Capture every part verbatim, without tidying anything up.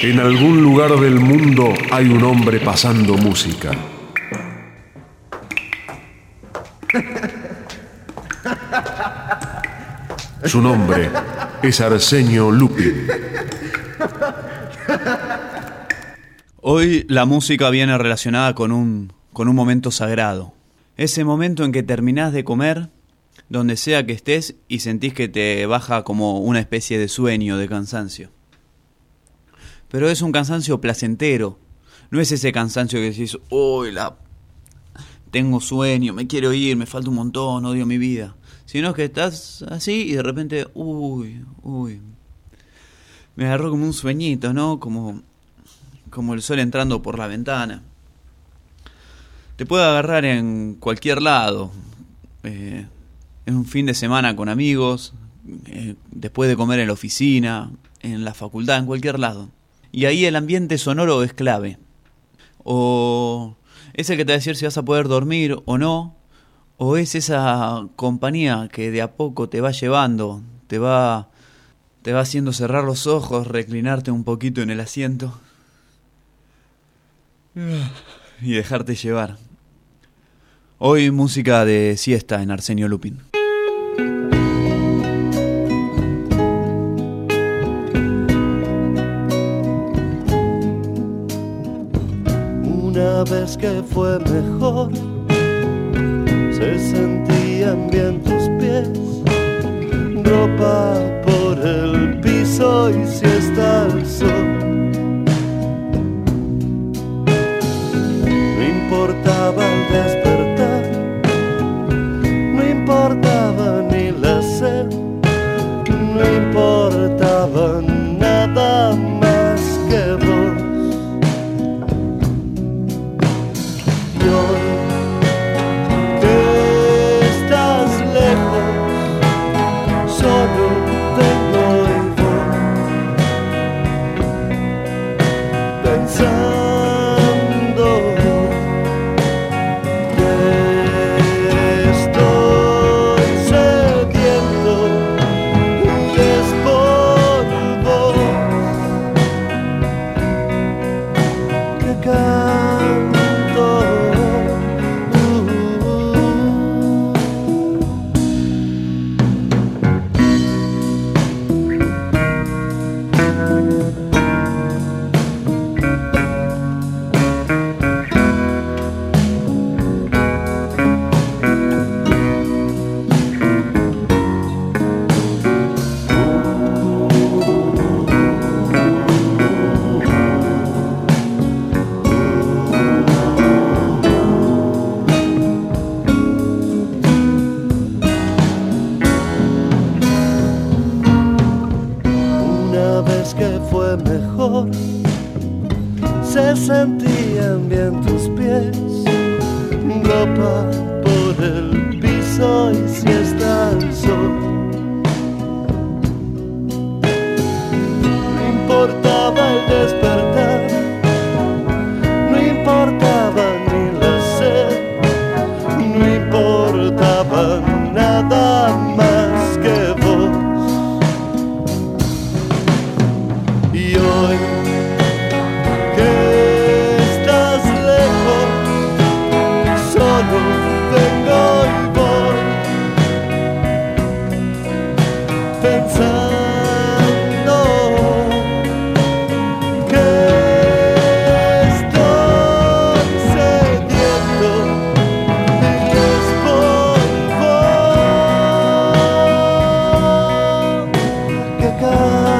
En algún lugar del mundo hay un hombre pasando música. Su nombre es Arsenio Lupin. Hoy la música viene relacionada con un, con un momento sagrado. Ese momento en que terminás de comer, donde sea que estés, y sentís que te baja como una especie de sueño, de cansancio. Pero es un cansancio placentero. No es ese cansancio que decís, uy, la... tengo sueño, me quiero ir, me falta un montón, odio mi vida. Sino que estás así y de repente, uy, uy. Me agarró como un sueñito, ¿no? Como, como el sol entrando por la ventana. Te puede agarrar en cualquier lado. Eh, en un fin de semana con amigos, eh, después de comer en la oficina, en la facultad, en cualquier lado. Y ahí el ambiente sonoro es clave. O es el que te va a decir si vas a poder dormir o no. O es esa compañía que de a poco te va llevando, te va, te va haciendo cerrar los ojos, reclinarte un poquito en el asiento y dejarte llevar. Hoy música de siesta en Arsenio Lupin. Una vez que fue mejor, se sentían bien tus pies, ropa por el piso y siesta al sol. No importaba el despertar, no importaba ni la sed, no importaba nada más que vos. Y hoy solo tengo y voy pensando que estoy sediento y es por vos que canto. Mejor, se sentían bien tus pies, ropa por el piso y siesta al sol. No importaba el despertar, no importaba ni la sed, no importaba nada más que vos. Y hoy que estás lejos, solo vengo y voy pensando que estoy sediento y es por vos que canto.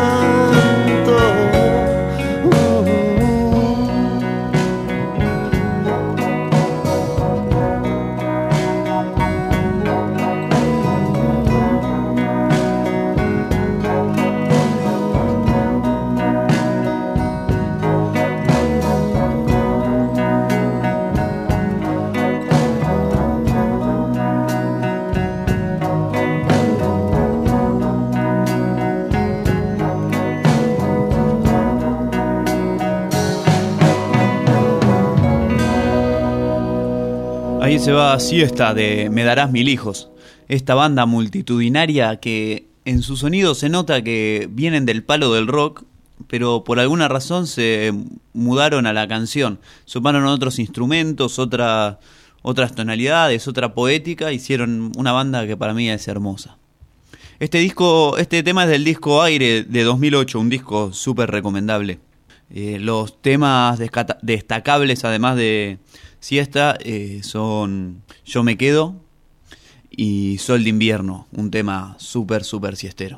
Ahí se va Siesta de Me Darás Mil Hijos. Esta banda multitudinaria que en su sonido se nota que vienen del palo del rock, pero por alguna razón se mudaron a la canción. Sumaron otros instrumentos, otra, otras tonalidades, otra poética, hicieron una banda que para mí es hermosa. Este disco, este tema es del disco Aire de dos mil ocho, un disco súper recomendable. Eh, los temas descata- destacables, además de Siesta, eh, son Yo me quedo y Sol de invierno, un tema súper, súper siestero.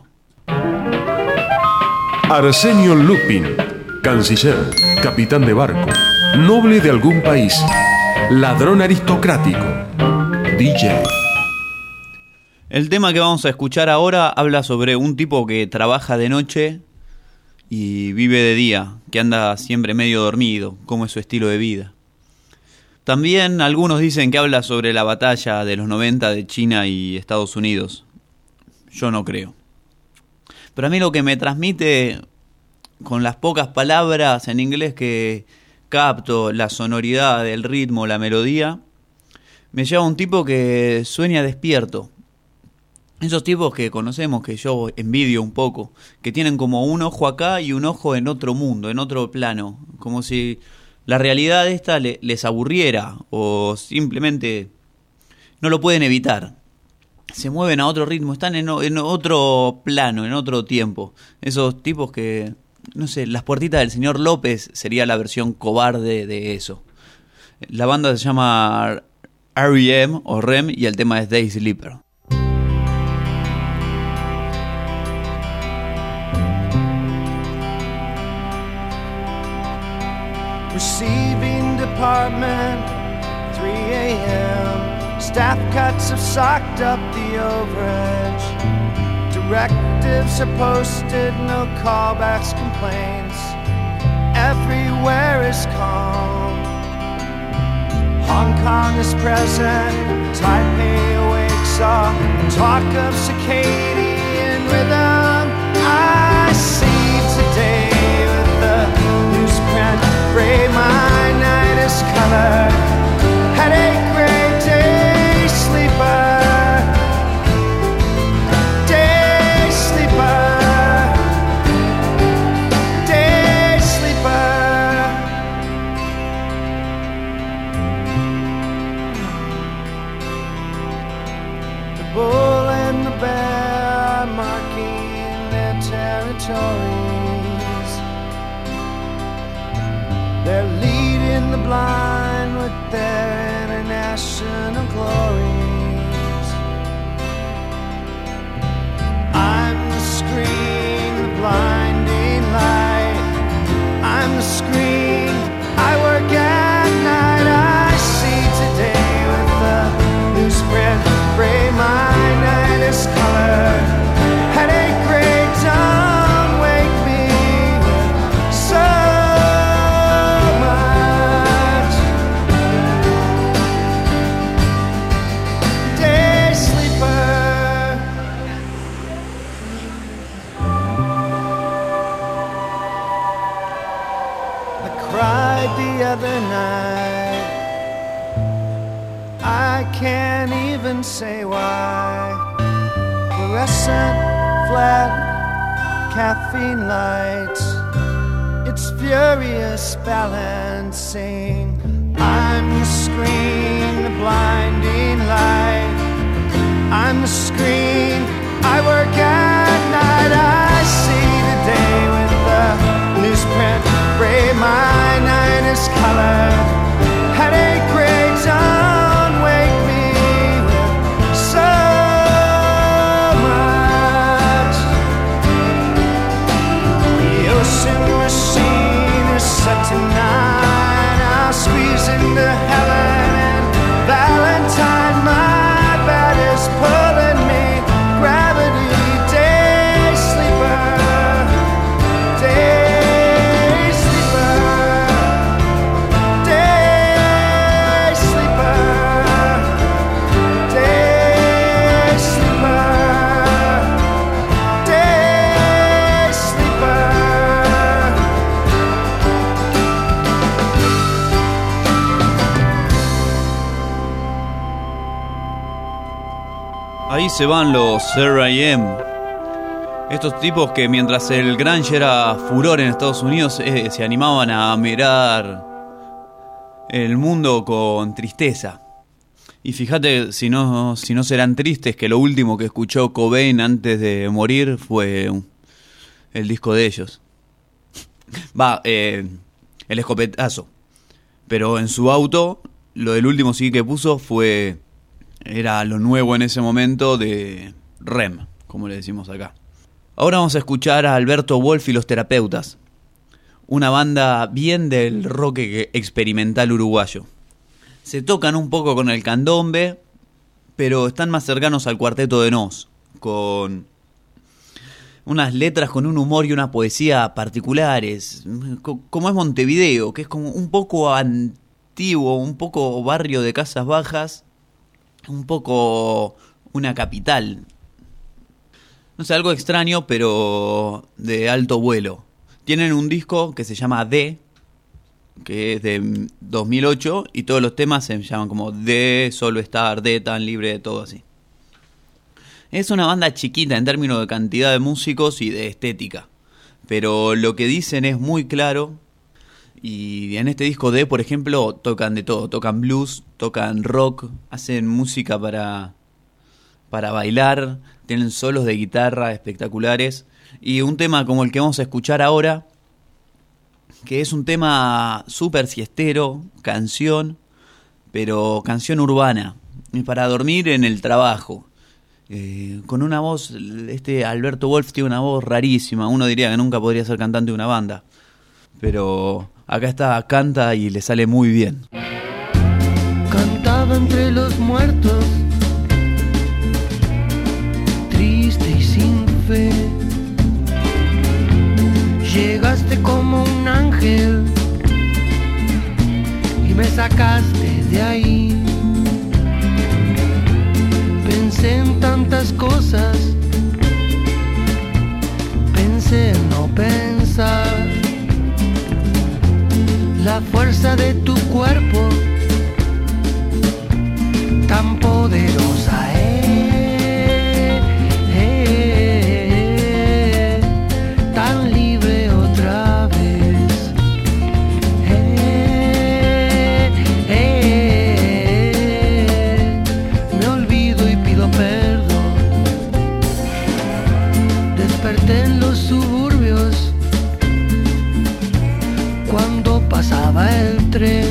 Arsenio Lupin, canciller, capitán de barco, noble de algún país, ladrón aristocrático, D J. El tema que vamos a escuchar ahora habla sobre un tipo que trabaja de noche y vive de día, que anda siempre medio dormido, como es su estilo de vida. También algunos dicen que habla sobre la batalla de los noventa de China y Estados Unidos. Yo no creo. Pero a mí lo que me transmite, con las pocas palabras en inglés que capto, la sonoridad, el ritmo, la melodía, me lleva a un tipo que sueña despierto. Esos tipos que conocemos, que yo envidio un poco, que tienen como un ojo acá y un ojo en otro mundo, en otro plano, como si la realidad esta le, les aburriera o simplemente no lo pueden evitar. Se mueven a otro ritmo, están en, en otro plano, en otro tiempo. Esos tipos que, no sé, Las Puertitas del Señor López sería la versión cobarde de eso. La banda se llama R E M o R E M y el tema es Day Sleeper. Receiving department, three a.m. Staff cuts have socked up the overage. Directives are posted, no callbacks, complaints. Everywhere is calm. Hong Kong is present, Taipei awakes all talk of circadian rhythm. I see today with the newsprint. Gray, my night is color. Headache, gray, day sleeper. Day sleeper. Day sleeper. The bull and the bear are marking their territories. They're leading the blind with their international glories. I'm the screen, the blinding light. I'm the screen, I work at night. I see today with the newsprint. Gray, my night is color. Headache, gray, don't wake me with sun. The other night, I can't even say why. Fluorescent, flat, caffeine lights. It's furious balancing. I'm the screen, the blinding light. I'm the screen, I work at night. I see the day with the newsprint. Gray, my night is color. Headache, gray, don't wake me with so much. The ocean machine is set tonight. I'll squeeze into Helen and Valentine. My bed is pulling me. Gravity, day sleeper. Day Ahí se van los R E M. Estos tipos que mientras el grunge era furor en Estados Unidos, eh, se animaban a mirar el mundo con tristeza. Y fíjate, si no, si no serán tristes, que lo último que escuchó Cobain antes de morir fue el disco de ellos. Va, eh, el escopetazo. Pero en su auto, lo del último sí que puso fue... Era lo nuevo en ese momento de R E M, como le decimos acá. Ahora vamos a escuchar a Alberto Wolf y los Terapeutas, una banda bien del rock experimental uruguayo. Se tocan un poco con el candombe, pero están más cercanos al Cuarteto de Nos, con unas letras con un humor y una poesía particulares, como es Montevideo, que es como un poco antiguo, un poco barrio de casas bajas, un poco una capital. No sé, algo extraño, pero de alto vuelo. Tienen un disco que se llama D, que es de dos mil ocho, y todos los temas se llaman como D, Solo Estar, D, Tan Libre, de todo así. Es una banda chiquita en términos de cantidad de músicos y de estética, pero lo que dicen es muy claro. Y en este disco D, por ejemplo, tocan de todo. Tocan blues, tocan rock, hacen música para, para bailar, tienen solos de guitarra espectaculares. Y un tema como el que vamos a escuchar ahora, que es un tema súper siestero, canción, pero canción urbana, para dormir en el trabajo. Eh, con una voz, este Alberto Wolf tiene una voz rarísima, uno diría que nunca podría ser cantante de una banda, pero acá está, canta y le sale muy bien. Cantaba entre los muertos, triste y sin fe. Llegaste como un ángel y me sacaste de ahí. Pensé en tantas cosas, pensé en no pensar. La fuerza de tu cuerpo, tan poderosa, eh, eh, eh, tan libre otra vez. Eh, eh, me olvido y pido perdón. Desperté en los suburbios cuando pasaba el tren.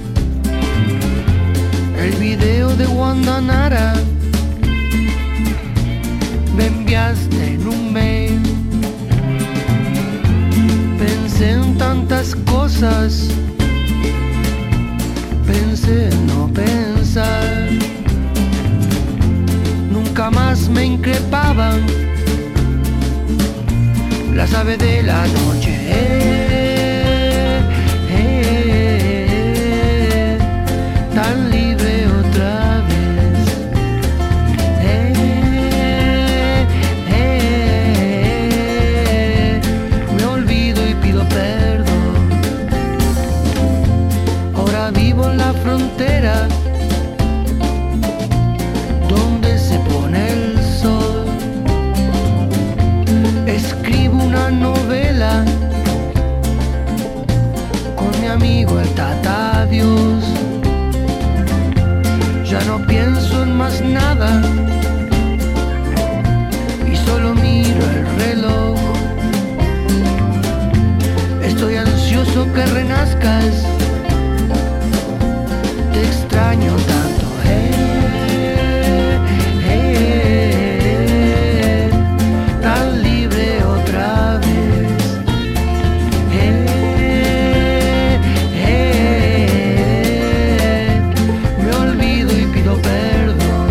El video de Guandanara me enviaste en un mail. Pensé en tantas cosas, pensé en no pensar. Nunca más me increpaban las aves de la noche. Eh, eh, eh, tan libre otra vez. Eh, eh, me olvido y pido perdón. Ahora vivo en la frontera donde se pone el sol. Escribo una novela con mi amigo el Tata Dios. Ya no pienso en más nada y solo miro el reloj. Estoy ansioso que renazcas, te extraño tanto, eh, eh, tan libre otra vez. Eh, eh, me olvido y pido perdón.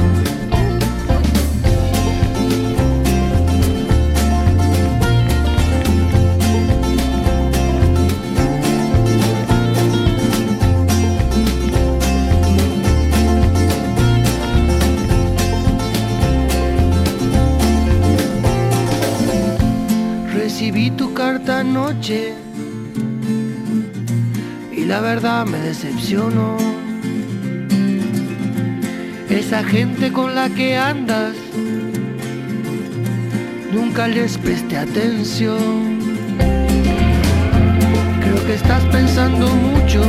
Recibí tu carta anoche y la verdad me decepcionó. Esa gente con la que andas nunca les presté atención. Creo que estás pensando mucho,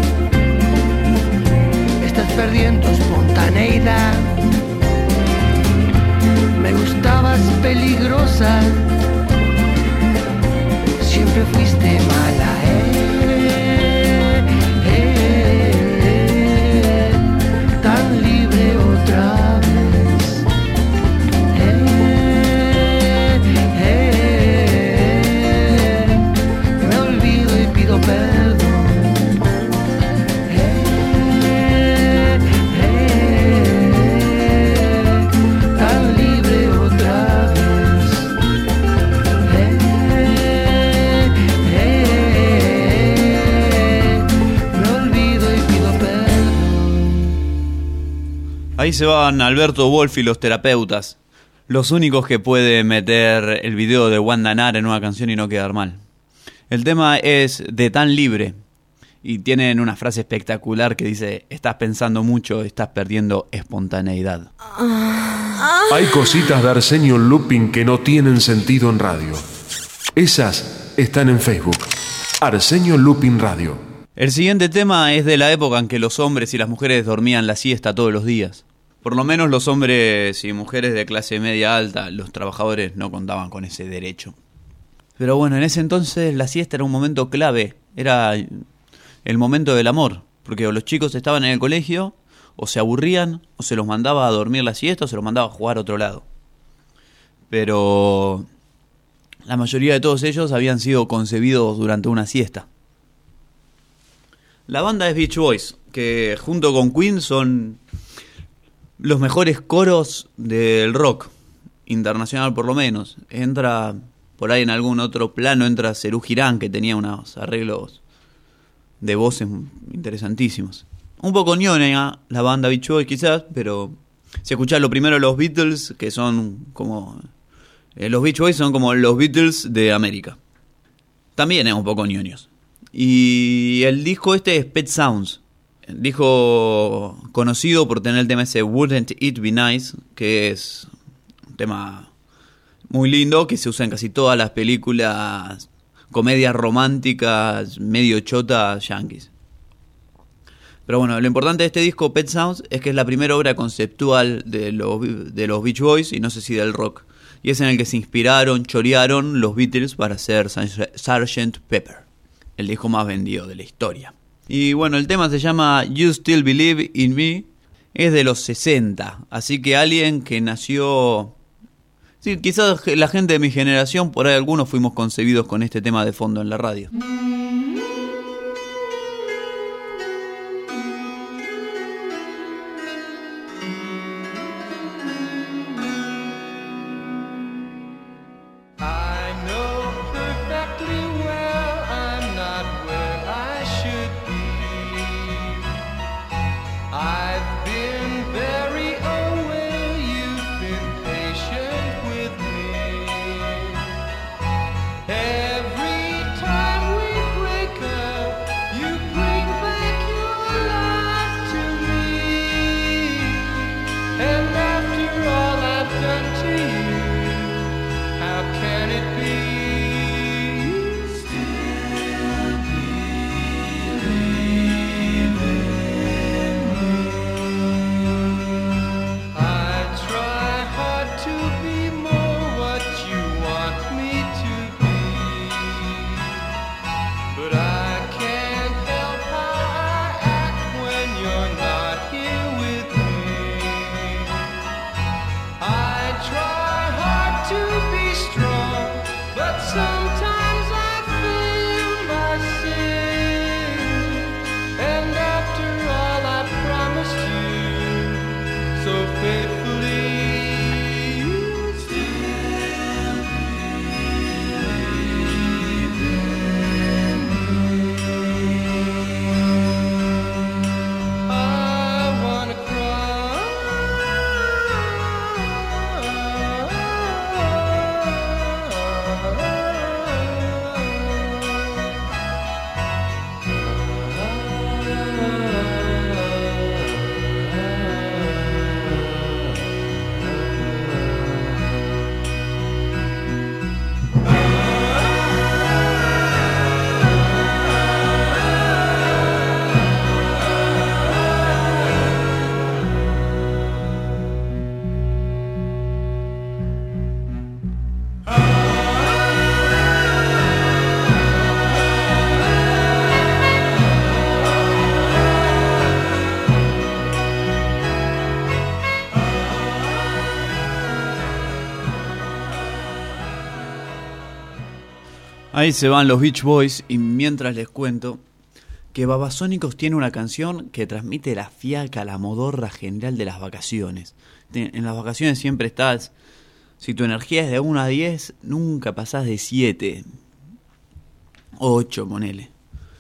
estás perdiendo espontaneidad. Me gustabas peligrosa, siempre fuiste mala, eh, eh, eh, tan libre otra vez, eh, eh, me olvido y pido perdón, eh, eh, tan libre otra vez, eh, Ahí se van Alberto Wolf y los terapeutas, los únicos que pueden meter el video de Wanda Nara en una canción y no quedar mal. El tema es de Tan Libre y tienen una frase espectacular que dice: estás pensando mucho, estás perdiendo espontaneidad. Hay cositas de Arsenio Lupin que no tienen sentido en radio. Esas están en Facebook. Arsenio Lupin Radio. El siguiente tema es de la época en que los hombres y las mujeres dormían la siesta todos los días. Por lo menos los hombres y mujeres de clase media alta, los trabajadores, no contaban con ese derecho. Pero bueno, en ese entonces la siesta era un momento clave, era el momento del amor, porque o los chicos estaban en el colegio, o se aburrían, o se los mandaba a dormir la siesta, o se los mandaba a jugar a otro lado. Pero la mayoría de todos ellos habían sido concebidos durante una siesta. La banda es Beach Boys, que junto con Queen son los mejores coros del rock, internacional por lo menos. Entra por ahí en algún otro plano, entra Serú Girán, que tenía unos arreglos de voces interesantísimos. Un poco ñoña la banda Beach Boys quizás, pero si escuchás lo primero los Beatles, que son como... Eh, los Beach Boys son como los Beatles de América. También es un poco ñoños. Y el disco este es Pet Sounds, el disco conocido por tener el tema ese Wouldn't It Be Nice, que es un tema muy lindo, que se usa en casi todas las películas, comedias románticas, medio chotas, yankees. Pero bueno, lo importante de este disco, Pet Sounds, es que es la primera obra conceptual de los, de los Beach Boys, y no sé si del rock. Y es en el que se inspiraron, chorearon los Beatles para hacer sergeant Pepper, el disco más vendido de la historia. Y bueno, el tema se llama You Still Believe in Me. Es de los sesenta, así que alguien que nació... Sí, quizás la gente de mi generación, por ahí algunos fuimos concebidos con este tema de fondo en la radio. Every time we Ahí se van los Beach Boys y mientras les cuento que Babasónicos tiene una canción que transmite la fiaca, la modorra general de las vacaciones. En las vacaciones siempre estás, si tu energía es de uno a diez, nunca pasás de siete, ocho, ponele.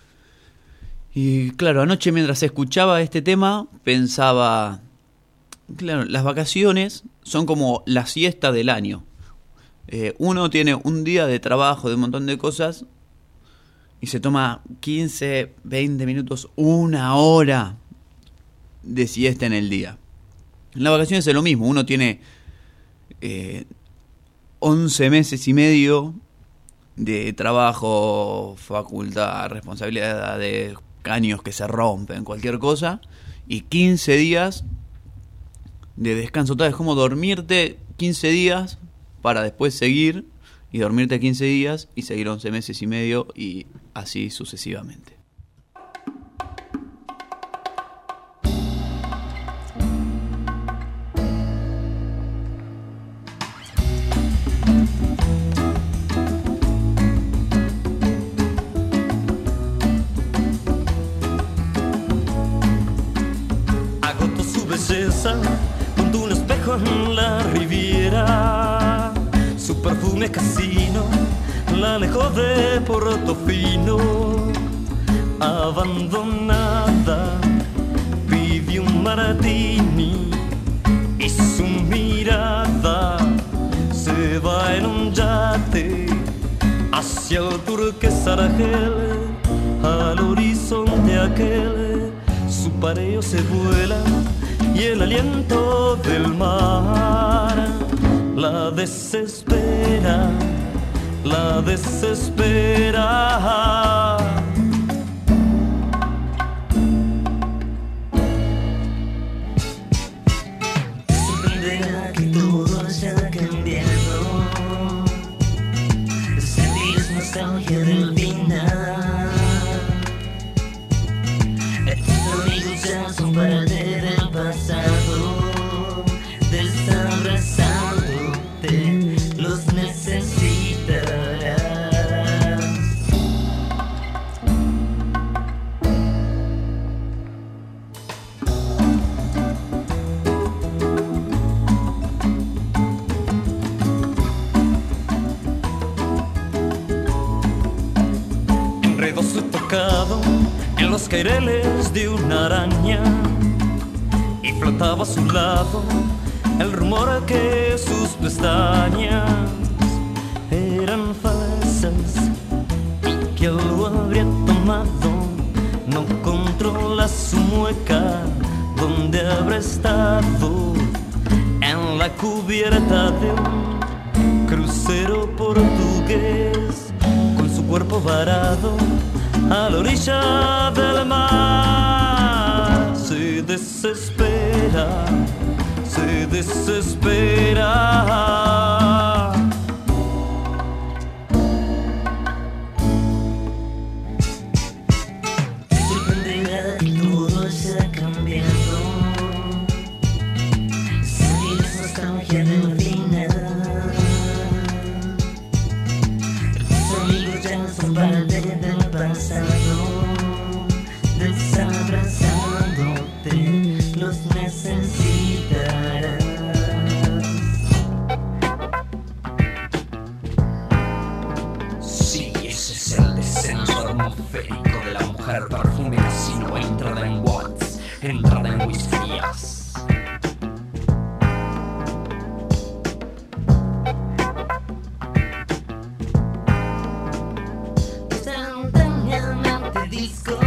Y claro, anoche mientras escuchaba este tema pensaba, claro, las vacaciones son como la siesta del año. Eh, uno tiene un día de trabajo, de un montón de cosas, y se toma quince, veinte minutos, una hora de siesta en el día. En las vacaciones es lo mismo, uno tiene eh, once meses y medio de trabajo, facultad, responsabilidad, de años que se rompen, cualquier cosa, y quince días de descanso. Tal vez como dormirte quince días para después seguir y dormirte quince días y seguir once meses y medio y así sucesivamente. Agotó su belleza junto a un espejo en la riviera. Su perfume casino la alejó de Portofino. Abandonada pidió un martini y su mirada se va en un yate hacia el turquesa Argel, al horizonte aquel. Su pareo se vuela y el aliento del mar la desespera, la desespera. Sorprenderá que todo haya cambiado. Sentir nostalgia del final. Tus amigos ya son parte del pasado. Desabrazándote, los necesitarás. Enredó su tocado en los caireles de una araña y flotaba a su lado el rumor que sus pestañas eran falsas y que él lo habría tomado. No controla su mueca, donde habrá estado, en la cubierta de un crucero portugués, con su cuerpo varado a la orilla del mar. Se desespera, se desespera. Sorprenderá que todo haya cambiado. Sentir nostalgia del final. Tus amigos ya son parte del pasado. Desabrazándote, los necesitarás. Sí, ese es el descenso atmosférico de la mujer perfume casino, entrada en watts, entrada en whiskyas. Instantáneamente disco,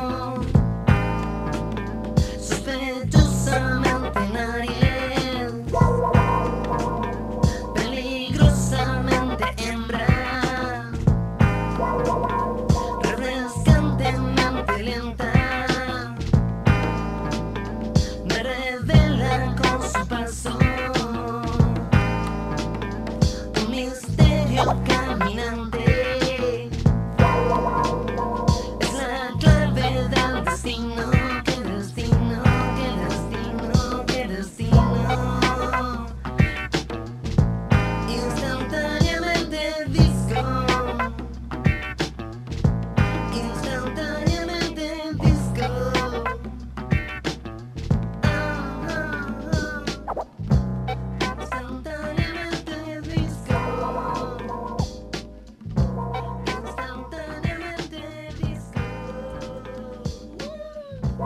sospechosamente Ariel, peligrosamente hembra, refrescantemente lenta, me revela con su paso un misterio caminante. Es la clave del destino, que destino, que destino, que destino. Instantáneamente disco,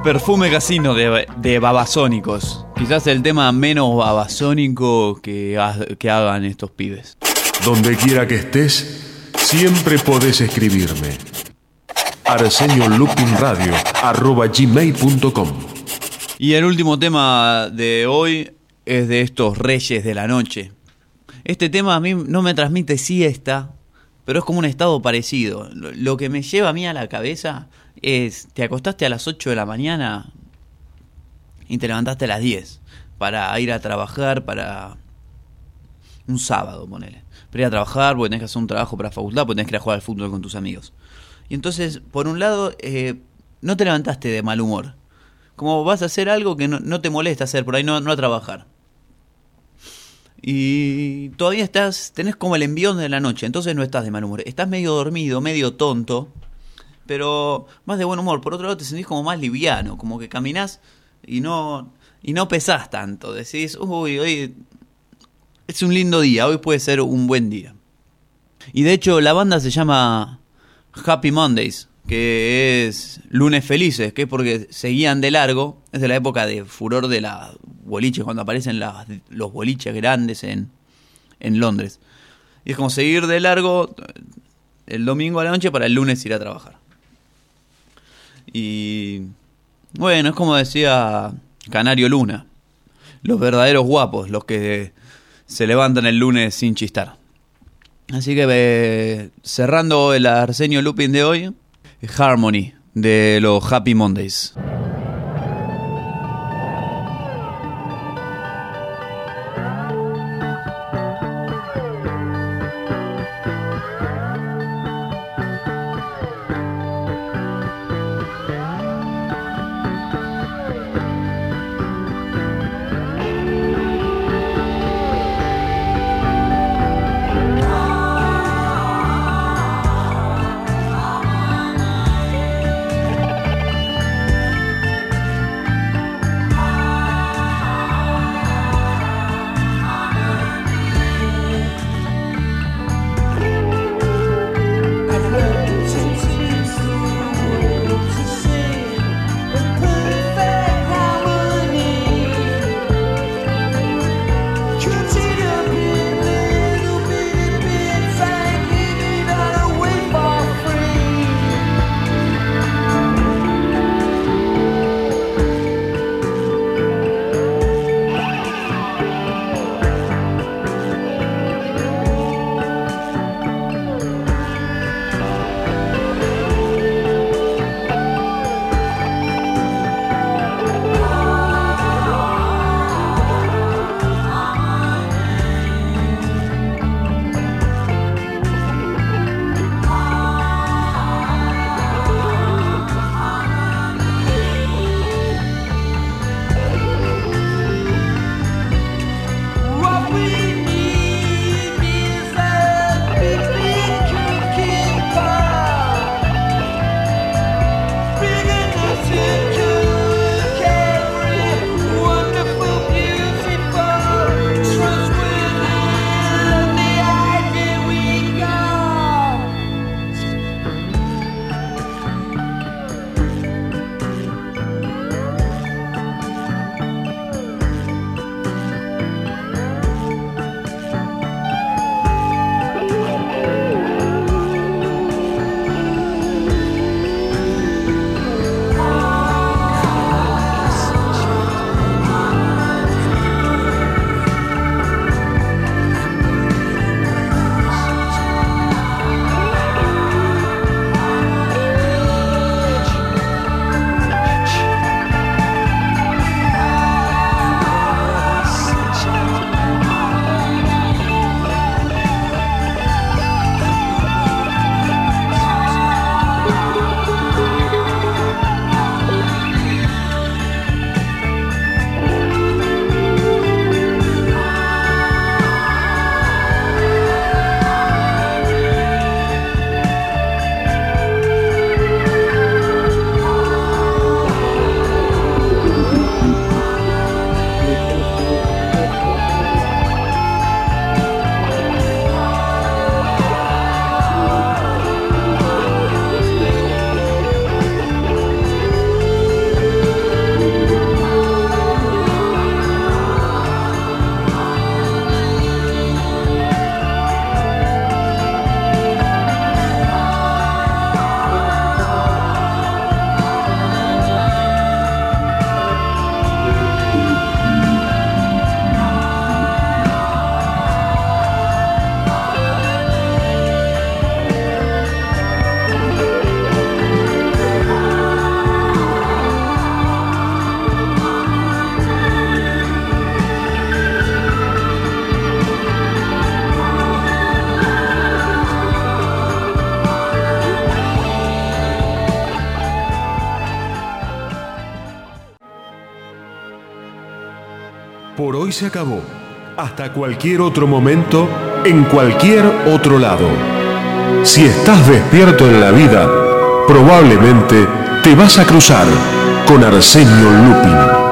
Perfume Casino de, de Babasónicos. Quizás el tema menos babasónico que, ha, que hagan estos pibes. Donde quiera que estés, siempre podés escribirme. arsenio looping radio arroba gmail punto com. Y el último tema de hoy es de estos Reyes de la Noche. Este tema a mí no me transmite siesta, pero es como un estado parecido. Lo, lo que me lleva a mí a la cabeza es, te acostaste a las ocho de la mañana y te levantaste a las diez para ir a trabajar, para un sábado, ponele. Para ir a trabajar, porque tenés que hacer un trabajo para la facultad, porque tenés que ir a jugar al fútbol con tus amigos. Y entonces, por un lado, eh, no te levantaste de mal humor. Como vas a hacer algo que no, no te molesta hacer por ahí, no, no a trabajar. Y todavía estás, tenés como el envión de la noche, entonces no estás de mal humor. Estás medio dormido, medio tonto, pero más de buen humor. Por otro lado, te sentís como más liviano, como que caminás y no, y no pesás tanto. Decís, uy, hoy es un lindo día, hoy puede ser un buen día. Y de hecho, la banda se llama Happy Mondays, que es lunes felices, que es porque seguían de largo. Es de la época de furor de la boliches, cuando aparecen las, los boliches grandes en, en Londres. Y es como seguir de largo el domingo a la noche para el lunes ir a trabajar. Y bueno, es como decía Canario Luna, los verdaderos guapos, los que se levantan el lunes sin chistar. Así que eh, cerrando el Arsenio Looping de hoy, Harmony de los Happy Mondays. por hoy se acabó. Hasta cualquier otro momento, en cualquier otro lado. Si estás despierto en la vida, probablemente te vas a cruzar con Arsenio Lupin.